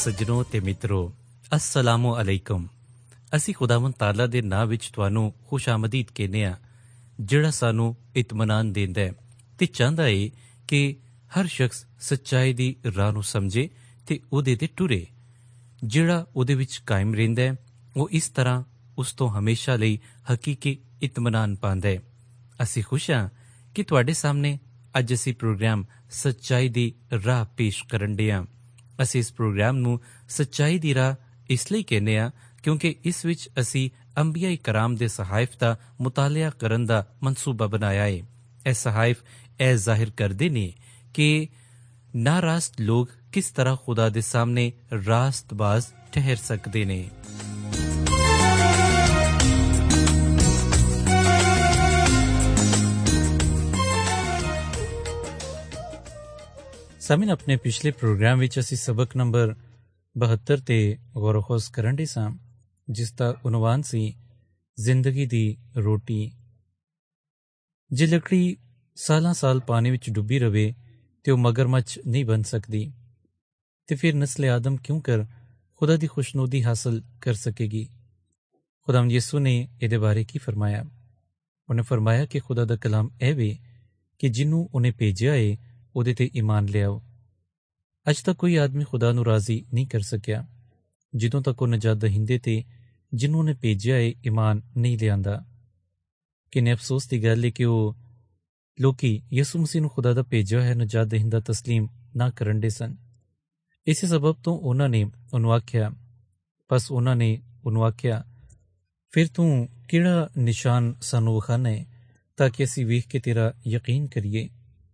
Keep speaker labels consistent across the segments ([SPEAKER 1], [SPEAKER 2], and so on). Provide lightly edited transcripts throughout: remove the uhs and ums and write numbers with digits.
[SPEAKER 1] सज्जनों ते मित्रों, अस्सलामु अलैकुम। असी खुदावंद ताला दे नां विच तुहानूं खुश आमदीद कहने आ, जिहड़ा सानूं इत्मीनान देंदा है ते चाहता है कि हर शख्स सच्चाई दी राह नूं समझे ते उहदे ते टुरे। जिहड़ा उहदे विच कायम रहिंदा है वो इस तरह उस तो हमेशा लई हकीकी इत्मीनान पांदा है। असी खुश हाँ कि तुहाडे सामने अज असी प्रोग्राम सच्चाई दी राह पेश करन दे हां। असी इस प्रोग्राम नूं सच्चाई दी राह इसलिए कहने आ क्योंकि इस विच असी अंबिया कराम दे सहाइफ दा मुतालिया करन दा मनसूबा बनाया है। यह सहाइफ यह जाहिर करदे ने कि नारास्त लोग किस तरह खुदा दे सामने रास्तबाज ठहर सकते ने। सामिन, अपने पिछले प्रोग्राम विच असी सबक नंबर 72 ते गौर खोज करन दे सां, जिसका उनवान सी जिंदगी दी रोटी। जे लकड़ी सालां साल पानी विच डुबी रवे ते वह मगरमच्छ नहीं बन सकती, तो फिर नस्ल आदम क्यों कर खुदा दी खुशनुदी हासिल कर सकेगी। खुदावंद यीशु ने इहदे बारे की फरमाया? उन्हें फरमाया कि खुदा दा कलाम ऐ वे कि जिन्नू उन्हें भेजिया है उहदे ते ईमान लियाओ। अज तक कोई आदमी खुदा नू राजी नहीं कर सकिया जिदों तक वह नजात दहिंदे ते जिन्नू उन्हें भेजिया है ईमान नहीं लियांदा। किन्ने अफसोस की गल है कि वह लोकी यीशु मसीह नू खुदा दा भेजिया है नजात दहिंदा तस्लीम ना करन दे सन। इस सबब तो उन्होंने उन्होंने आख्या, बस उन्होंने उन्होंने आख्या, फिर तू किहड़ा निशान सानू विखाना है ताकि असी वेख के तेरा यकीन करिए,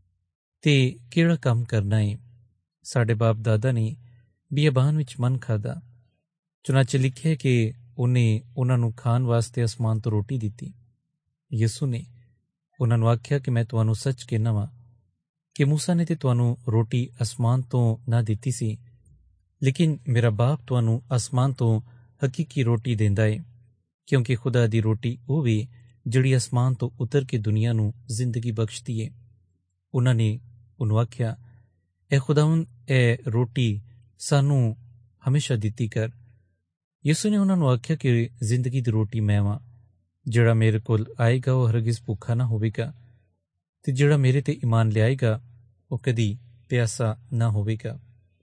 [SPEAKER 1] ते किहड़ा काम करना है। साडे बाप दादा ने बियाबान विच मन खादा, चुनाचे लिखिया कि उन्हें उन्होंने खाण वास्ते आसमान तो रोटी दी। यीशु ने उन्होंने आख्या कि मैं तुहानू सच कहना वा कि मूसा ने तो तुहानू रोटी आसमान तो ना दी सी, लेकिन मेरा बाप तुहानू आसमान तो हकीकी रोटी देंदा है, क्योंकि खुदा दी रोटी वो वे जिहड़ी आसमान तो उतर के दुनिया नू जिंदगी बख्शती है। उन्होंने उन्होंने आख्या, ए खुदावन ए रोटी सानू हमेशा दिती कर। यीशु ने उन्होंने आख्या कि जिंदगी दी रोटी मैं वां, जिहड़ा मेरे कोल आएगा वह हरगिज भुखा ना होवेगा, ते जिहड़ा मेरे ते ईमान लियाएगा वह कदी प्यासा ना होवेगा।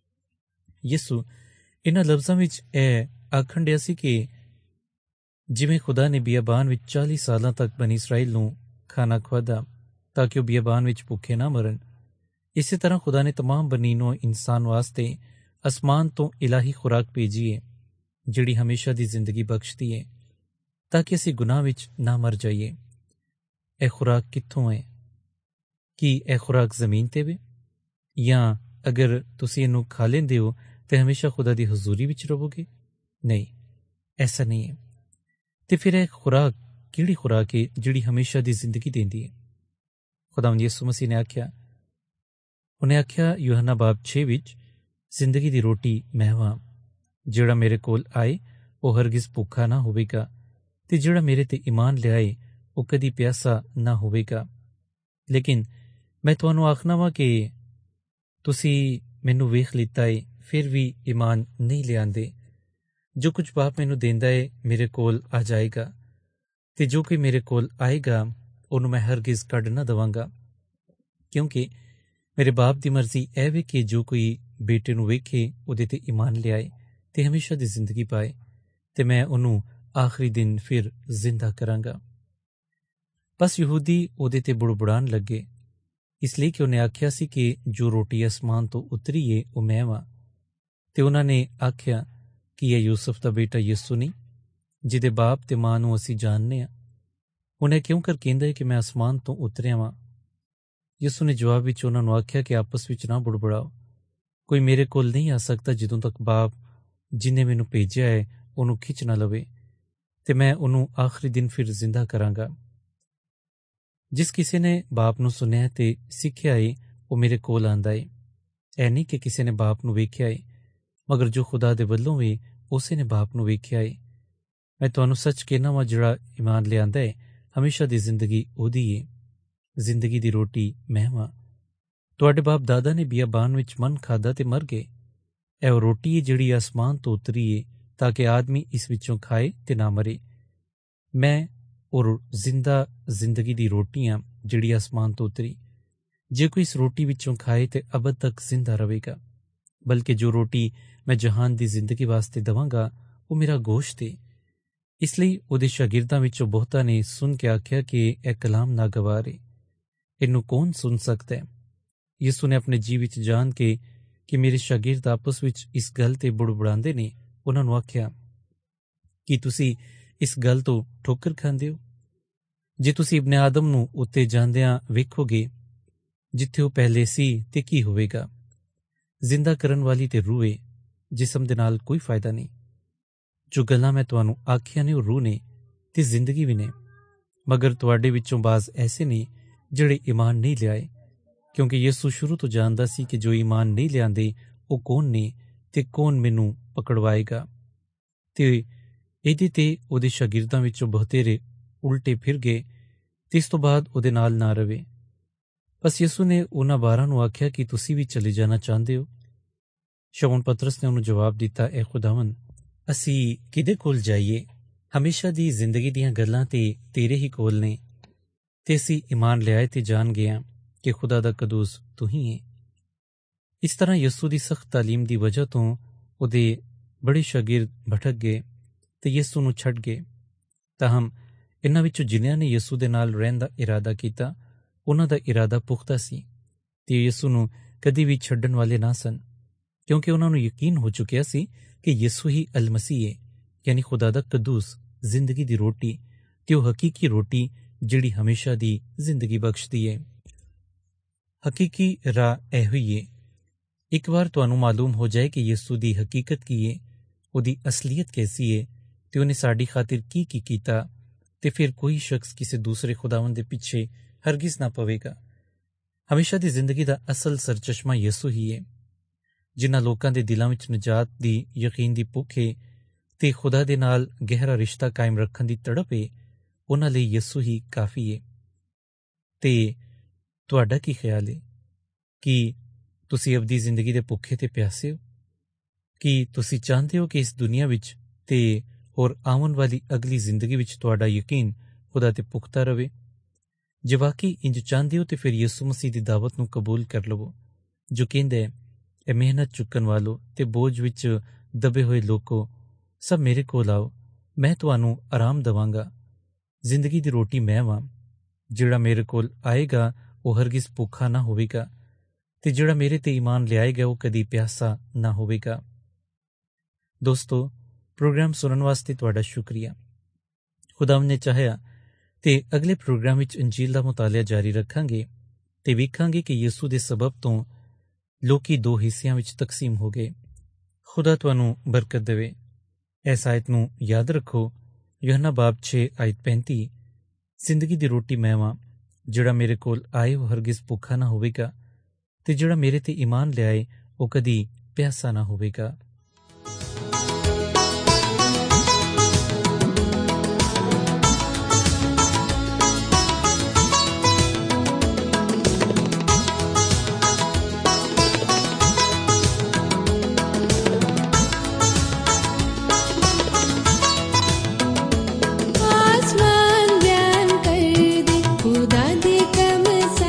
[SPEAKER 1] यीशु इन्हां लफ्जां विच ए आखण दिया सी कि जिवें खुदा ने बियाबान विच 40 सालां तक बनी इसराइल नू खाना खवादा ताकि वह बियाबान विच भुखे ना मरन, इसी तरह खुदा ने तमाम बनीनो इंसान वास्ते आसमान तो इलाही खुराक भेजी है जिहड़ी हमेशा दी जिंदगी बख्शती है, ताकि असी गुनाह विच ना मर जाइए। यह खुराक कित्थों है? कि यह खुराक जमीन ते वे, या अगर तुसी इनू खा लेंदे हो तो हमेशा खुदा दी हजूरी विच रहोगे? नहीं, ऐसा नहीं है। तो फिर यह खुराक किहड़ी खुराक है जिहड़ी हमेशा दी जिंदगी देंदी है? खुदावंद यीशु मसीह ने आख्या, उन्हें आख्या यूहन्ना बाब 6 विच, जिंदगी दी रोटी मैं वां, जिहड़ा मेरे कोल आए वह हरगिज भुखा ना होवेगा, ते जिहड़ा मेरे ते ईमान लियाए वह कदी प्यासा ना होवेगा। लेकिन मैं तुहानू आखना वा कि तुसी मैनू वेख लिता है फिर भी ईमान नहीं लियांदे। जो कुछ बाप मैनू देंदा है मेरे कोल आ जाएगा, ते जो कोई मेरे कोल आएगा उन्होंने मैं हरगिज कढ़ ना दवांगा, क्योंकि मेरे बाप दी मर्जी ऐ वे कि जो कोई बेटे नू वेखे उहदे ते ईमान लियाए ते हमेशा दी जिंदगी पाए, ते मैं उन्होंने आखिरी दिन फिर जिंदा करांगा। बस यहूदी उहदे ते बुड़बुड़ान लगे, इसलिए कि उन्हें आख्या सी कि जो रोटी आसमान तो उतरी है वह मैं वां। ते उन्होंने आख्या कि यह यूसुफ दा बेटा यीशु नहीं, जिहदे बाप ते मां नू असी जानने आ? उन्हें क्यों कर कहंदा है कि मैं आसमान तो उतरिया वां? यीशु ने जवाब विच उन्होंने आख्या कि आपस विच ना बुड़बुड़ाओ। कोई मेरे कोल नहीं आ सकता जिदों तक बाप जिन्हें मैनू भेजिया है उन्होंने खिंच ना लवे, ते मैं उन्होंने आखिरी दिन फिर जिंदा करांगा। जिस किसी ने बाप नू सुनिया ते सीखिया है वह मेरे कोल आंदा है। ऐ नहीं कि किसी ने बाप नू वेख्या है, मगर जो खुदा दे वल्लों वे उसे ने बाप नू वेख्या है। मैं तुहानू सच कहना वा, जिहड़ा ईमान लियांदा है हमेशा दी जिंदगी ओहदी है। जिंदगी दी रोटी मैं वां। तुहाडे बाप दादा ने बियाबान विच मन खादा ते मर गए, ਇਹ ਉਹ ਰੋਟੀ ਹੈ ਜਿਹੜੀ ਆਸਮਾਨ ਤੋਂ ਉਤਰੀ ਹੈ ਤਾਂ ਕਿ ਆਦਮੀ ਇਸ ਵਿੱਚੋਂ ਖਾਏ ਤੇ ਨਾ ਮਰੇ। ਮੈਂ ਉਹ ਜ਼ਿੰਦਾ ਜ਼ਿੰਦਗੀ ਦੀ ਰੋਟੀ ਹਾਂ ਜਿਹੜੀ ਆਸਮਾਨ ਤੋਂ ਉਤਰੀ। ਜੇ ਕੋਈ ਇਸ ਰੋਟੀ ਵਿੱਚੋਂ ਖਾਏ ਤੇ ਅਬਦ ਤੱਕ ਜ਼ਿੰਦਾ ਰਹੇਗਾ। ਬਲਕਿ ਜੋ ਰੋਟੀ ਮੈਂ ਜਹਾਨ ਦੀ ਜ਼ਿੰਦਗੀ ਵਾਸਤੇ ਦੇਵਾਂਗਾ ਉਹ ਮੇਰਾ ਗੋਸ਼ਤ ਹੈ। ਇਸ ਲਈ ਉਹਦੇ ਸ਼ਾਗਿਰਦਾਂ ਵਿੱਚੋਂ ਬਹੁਤਾਂ ਨੇ ਸੁਣ ਕੇ ਆਖਿਆ ਕਿ ਇਹ ਕਲਾਮ ਨਾਗਵਾਰ ਹੈ, ਇਹਨੂੰ ਕੌਣ ਸੁਣ ਸਕਦਾ ਹੈ। ਯਿਸੂ ਨੇ ਆਪਣੇ ਜੀ ਵਿੱਚ ਜਾਣ ਕੇ ਕਿ ਮੇਰੇ ਸ਼ਾਗਿਰਦ ਆਪਸ ਵਿੱਚ ਇਸ ਗੱਲ ਤੇ ਬੁੜਬੁੜਾਉਂਦੇ ਨੇ, ਉਹਨਾਂ ਨੂੰ ਆਖਿਆ ਕਿ ਤੁਸੀਂ ਇਸ ਗੱਲ ਤੋਂ ਠੋਕਰ ਖਾਂਦੇ ਹੋ। ਜੇ ਤੁਸੀਂ ਇਬਨ ਆਦਮ ਨੂੰ ਉੱਤੇ ਜਾਂਦਿਆਂ ਵੇਖੋਗੇ ਜਿੱਥੇ ਉਹ ਪਹਿਲੇ ਸੀ ਤੇ ਕੀ ਹੋਵੇਗਾ। ਜ਼ਿੰਦਾ ਕਰਨ ਵਾਲੀ ਤੇ ਰੂਹ ਏ, ਜਿਸਮ ਦੇ ਨਾਲ ਕੋਈ ਫਾਇਦਾ ਨਹੀਂ। ਜੋ ਗੱਲਾਂ ਮੈਂ ਤੁਹਾਨੂੰ ਆਖੀਆਂ ਨੇ ਉਹ ਰੂਹ ਨੇ ਤੇ ਜ਼ਿੰਦਗੀ ਵੀ ਨੇ। ਮਗਰ ਤੁਹਾਡੇ ਵਿੱਚੋਂ ਬਾਜ਼ ਐਸੇ ਨੇ ਜਿਹੜੇ ਈਮਾਨ ਨਹੀਂ ਲਿਆਏ, ਕਿਉਂਕਿ ਯਿਸੂ ਸ਼ੁਰੂ ਤੋਂ ਜਾਣਦਾ ਸੀ ਕਿ ਜੋ ਈਮਾਨ ਨਹੀਂ ਲਿਆਂਦੇ ਉਹ ਕੌਣ ਨੇ ਤੇ ਕੌਣ ਮੈਨੂੰ ਪਕੜਵਾਏਗਾ। ਤੇ ਇਹਦੇ ਤੇ ਉਹਦੇ ਸ਼ਾਗਿਰਦਾਂ ਵਿੱਚੋਂ ਬਹੁਤੇਰੇ ਉਲਟੇ ਫਿਰ ਗਏ ਤੇ ਇਸ ਤੋਂ ਬਾਅਦ ਉਹਦੇ ਨਾਲ ਨਾ ਰਵੇ। ਬਸ ਯਿਸੂ ਨੇ ਉਹਨਾਂ 12 ਨੂੰ ਆਖਿਆ ਕਿ ਤੁਸੀਂ ਵੀ ਚਲੇ ਜਾਣਾ ਚਾਹੁੰਦੇ ਹੋ। ਸ਼ਮੌਨ ਪਤਰਸ ਨੇ ਉਹਨੂੰ ਜਵਾਬ ਦਿੱਤਾ, ਐ ਖੁਦਾਵੰਦ, ਅਸੀਂ ਕਿਹਦੇ ਕੋਲ ਜਾਈਏ? ਹਮੇਸ਼ਾ ਦੀ ਜ਼ਿੰਦਗੀ ਦੀਆਂ ਗੱਲਾਂ ਤੇ ਤੇਰੇ ਹੀ ਕੋਲ ਨੇ ਤੇ ਅਸੀਂ ਈਮਾਨ ਲਿਆਏ ਤੇ ਜਾਣ ਗਏ ਹਾਂ ਕਿ ਖੁਦਾ ਦਾ ਕਦੂਸ ਤੂੰ ਹੀ ਹੈ। ਇਸ ਤਰ੍ਹਾਂ ਯਿਸੂ ਦੀ ਸਖਤ ਤਾਲੀਮ ਦੀ ਵਜ੍ਹਾ ਤੋਂ ਉਹਦੇ ਬੜੇ ਸ਼ਾਗਿਰਦ ਭਟਕ ਗਏ ਤੇ ਯਿਸੂ ਨੂੰ ਛੱਡ ਗਏ। ਤਾਹਮ ਇਹਨਾਂ ਵਿੱਚੋਂ ਜਿਨ੍ਹਾਂ ਨੇ ਯਿਸੂ ਦੇ ਨਾਲ ਰਹਿਣ ਦਾ ਇਰਾਦਾ ਕੀਤਾ, ਉਹਨਾਂ ਦਾ ਇਰਾਦਾ ਪੁਖਤਾ ਸੀ ਤੇ ਯਿਸੂ ਨੂੰ ਕਦੀ ਵੀ ਛੱਡਣ ਵਾਲੇ ਨਾ ਸਨ, ਕਿਉਂਕਿ ਉਹਨਾਂ ਨੂੰ ਯਕੀਨ ਹੋ ਚੁੱਕਿਆ ਸੀ ਕਿ ਯਿਸੂ ਹੀ ਅਲ ਮਸੀਹ ਹੈ, ਯਾਨੀ ਖੁਦਾ ਦਾ ਕਦੂਸ, ਜ਼ਿੰਦਗੀ ਦੀ ਰੋਟੀ ਤੇ ਉਹ ਹਕੀਕੀ ਰੋਟੀ ਜਿਹੜੀ ਹਮੇਸ਼ਾ ਦੀ ਜ਼ਿੰਦਗੀ ਬਖਸ਼ਦੀ ਹੈ। ਹਕੀਕੀ ਰਾਹ ਇਹੋ ਹੀ ਹੈ। ਇੱਕ ਵਾਰ ਤੁਹਾਨੂੰ ਮਾਲੂਮ ਹੋ ਜਾਏ ਕਿ ਯਿਸੂ ਦੀ ਹਕੀਕਤ ਕੀ ਹੈ, ਉਹਦੀ ਅਸਲੀਅਤ ਕੈਸੀ ਹੈ ਤੇ ਉਹਨੇ ਸਾਡੀ ਖਾਤਰ ਕੀ ਕੀਤਾ, ਤੇ ਫਿਰ ਕੋਈ ਸ਼ਖਸ ਕਿਸੇ ਦੂਸਰੇ ਖੁਦਾਵੰਦ ਦੇ ਪਿੱਛੇ ਹਰਗਿਜ਼ ਨਾ ਪਵੇਗਾ। ਹਮੇਸ਼ਾ ਦੀ ਜ਼ਿੰਦਗੀ ਦਾ ਅਸਲ ਸਰਚਸ਼ਮਾ ਯਿਸੂ ਹੀ ਹੈ। ਜਿਨ੍ਹਾਂ ਲੋਕਾਂ ਦੇ ਦਿਲਾਂ ਵਿੱਚ ਨਜਾਤ ਦੀ ਯਕੀਨ ਦੀ ਭੁੱਖ ਹੈ ਤੇ ਖੁਦਾ ਦੇ ਨਾਲ ਗਹਿਰਾ ਰਿਸ਼ਤਾ ਕਾਇਮ ਰੱਖਣ ਦੀ ਤੜਪ ਹੈ, ਉਹਨਾਂ ਲਈ ਯਿਸੂ ਹੀ ਕਾਫੀ ਹੈ। ਤੇ ਤੁਹਾਡਾ ਕੀ ਖਿਆਲ ਹੈ ਕਿ ਤੁਸੀਂ ਅਬਦੀ ਜ਼ਿੰਦਗੀ ਦੇ ਭੁੱਖੇ ਤੇ ਪਿਆਸੇ ਹੋ? ਕੀ ਤੁਸੀਂ ਚਾਹੁੰਦੇ ਹੋ ਕਿ ਇਸ ਦੁਨੀਆ ਵਿੱਚ ਤੇ ਹੋਰ ਆਉਣ ਵਾਲੀ ਅਗਲੀ ਜ਼ਿੰਦਗੀ ਵਿੱਚ ਤੁਹਾਡਾ ਯਕੀਨ ਖੁਦਾ ਤੇ ਪੁਖਤਾ ਰਵੇ? ਜੇ ਵਾਕਈ ਇੰਜ ਚਾਹੁੰਦੇ ਹੋ ਤੇ ਫਿਰ ਯਿਸੂ ਮਸੀਹ ਦੀ ਦਾਵਤ ਨੂੰ ਕਬੂਲ ਕਰ ਲਵੋ, ਜੋ ਕਹਿੰਦਾ ਹੈ, ਇਹ ਮਿਹਨਤ ਚੁੱਕਣ ਵਾਲੋ ਤੇ ਬੋਝ ਵਿੱਚ ਦਬੇ ਹੋਏ ਲੋਕੋ, ਸਭ ਮੇਰੇ ਕੋਲ ਆਓ, ਮੈਂ ਤੁਹਾਨੂੰ ਆਰਾਮ ਦੇਵਾਂਗਾ। ਜ਼ਿੰਦਗੀ ਦੀ ਰੋਟੀ ਮੈਂ ਵਾਂ। ਜਿਹੜਾ ਮੇਰੇ ਕੋਲ ਆਏਗਾ ਉਹ ਹਰਗਿਜ਼ ਭੁੱਖਾ ਨਾ ਹੋਵੇਗਾ ਤੇ ਜਿਹੜਾ ਮੇਰੇ ਤੇ ਈਮਾਨ ਲਿਆਏਗਾ ਉਹ ਕਦੀ ਪਿਆਸਾ ਨਾ ਹੋਵੇਗਾ। ਦੋਸਤੋ, ਪ੍ਰੋਗਰਾਮ ਸੁਣਨ ਵਾਸਤੇ ਤੁਹਾਡਾ ਸ਼ੁਕਰੀਆ। ਖੁਦਾਵੰਦ ਨੇ ਚਾਹਿਆ ਤੇ ਅਗਲੇ ਪ੍ਰੋਗਰਾਮ ਵਿੱਚ ਇੰਜੀਲ ਦਾ ਮੁਤਾਲਿਆ ਜਾਰੀ ਰੱਖਾਂਗੇ ਤੇ ਵੇਖਾਂਗੇ ਕਿ ਯਿਸੂ ਦੇ ਸਬਬ ਤੋਂ ਲੋਕੀ ਦੋ ਹਿੱਸਿਆਂ ਵਿੱਚ ਤਕਸੀਮ ਹੋ ਗਏ। ਖੁਦਾ ਤੁਹਾਨੂੰ ਬਰਕਤ ਦੇਵੇ। ਇਸ ਆਇਤ ਨੂੰ ਯਾਦ ਰੱਖੋ, ਯੋਹੰਨਾ ਬਾਬ 6 ਆਇਤ 35, ਜ਼ਿੰਦਗੀ ਦੀ ਰੋਟੀ ਮੈਂ ਵਾਂ, ਜਿਹੜਾ ਮੇਰੇ ਕੋਲ ਆਏ ਉਹ ਹਰਗਿਜ਼ ਭੁੱਖਾ ਨਾ ਹੋਵੇਗਾ ਤੇ ਜਿਹੜਾ ਮੇਰੇ ਤੇ ਈਮਾਨ ਲਿਆਏ ਉਹ ਕਦੀ ਪਿਆਸਾ ਨਾ ਹੋਵੇਗਾ।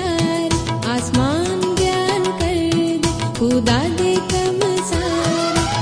[SPEAKER 2] खुदा दे कम सारे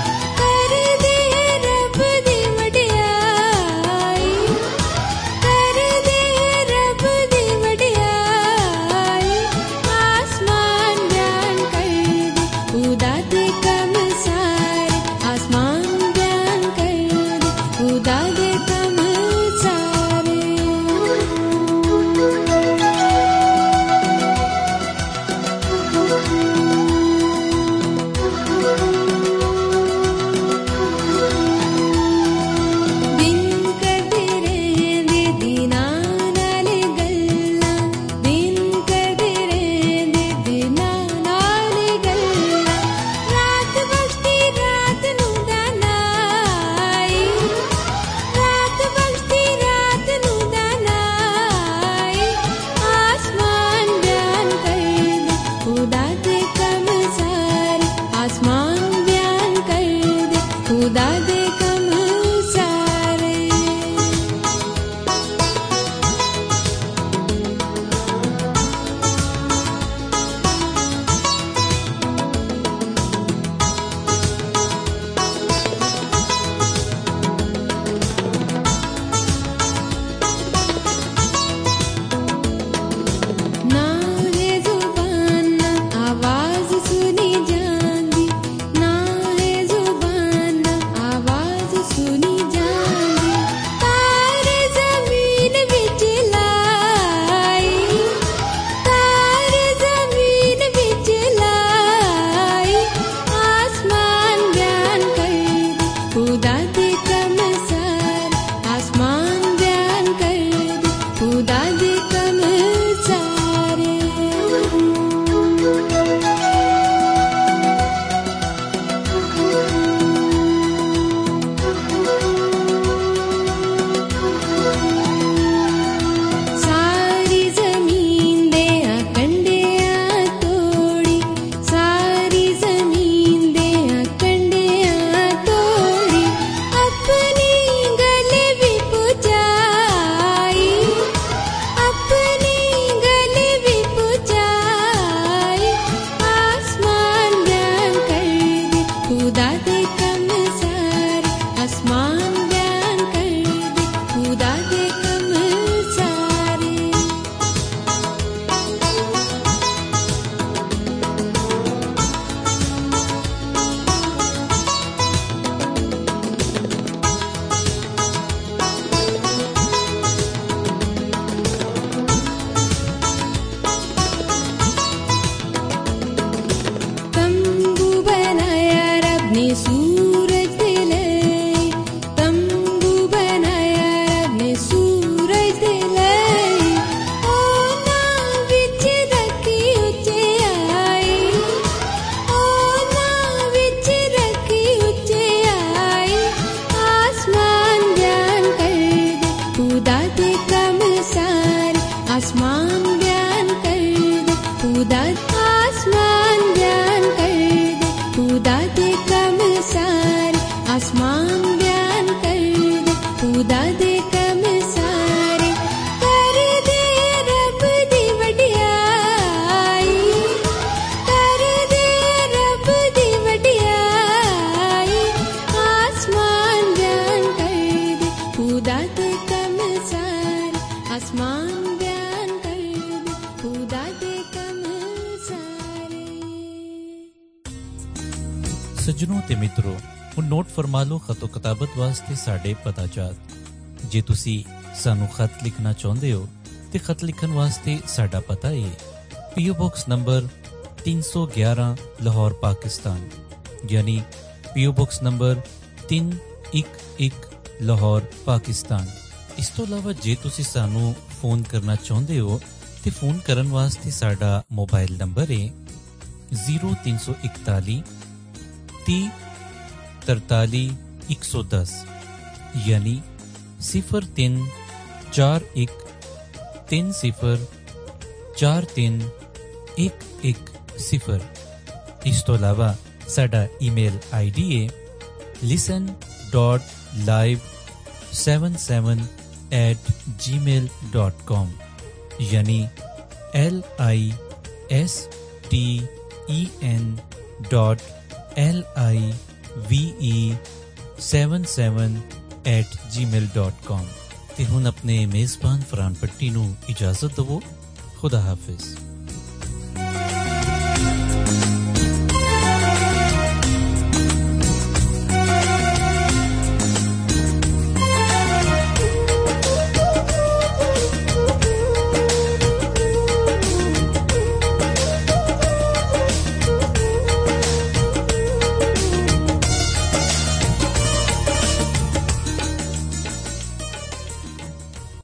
[SPEAKER 2] आसमान बयान कर दे, खुदा आसमान बयान कर दे, खुदा दे कम सारे आसमान बयान कर दे, खुदा दे कम सारे कर दे रब दी वडियाई, कर दे रब दी वडियाई, आसमान बयान कर दे, खुदा दे कम सारे आसमान बयान कर दे, खुदा दे कम सारे।
[SPEAKER 1] सज्जनों ते मित्रों, ਹੁਣ ਨੋਟ ਫਰਮਾ ਲਓ ਖਤੋ ਕਿਤਾਬਤ ਵਾਸਤੇ ਸਾਡੇ ਪਤਾ ਚਾਤ। ਜੇ ਤੁਸੀਂ ਸਾਨੂੰ ਖਤ ਲਿਖਣਾ ਚਾਹੁੰਦੇ ਹੋ ਤੇ ਖਤ ਲਿਖਣ ਵਾਸਤੇ ਸਾਡਾ ਪਤਾ ਹੈ ਪੀਓ ਬਾਕਸ ਨੰਬਰ 311 ਲਾਹੌਰ ਪਾਕਿਸਤਾਨ, ਯਾਨੀ ਪੀਓ ਬਾਕਸ ਨੰਬਰ 311 ਲਾਹੌਰ ਪਾਕਿਸਤਾਨ। ਇਸ ਤੋਂ ਇਲਾਵਾ ਜੇ ਤੁਸੀਂ ਸਾਨੂੰ ਫੋਨ ਕਰਨਾ ਚਾਹੁੰਦੇ ਹੋ ਤੇ ਫੋਨ ਕਰਨ ਵਾਸਤੇ ਸਾਡਾ ਮੋਬਾਈਲ ਨੰਬਰ ਹੈ 0341 30 43 110, यानी 03 41 30 43 110। इस तो अलावा साडा ईमेल आईडी है listen.live77@gmail.com, यानी LISTENLIVE77@gmail.com। ਤੇ ਹੁਣ ਆਪਣੇ ਮੇਜ਼ਬਾਨ ਫਰਾਨ ਪੱਟੀ ਨੂੰ ਇਜਾਜ਼ਤ ਦਿਵੋ। खुदा हाफिज।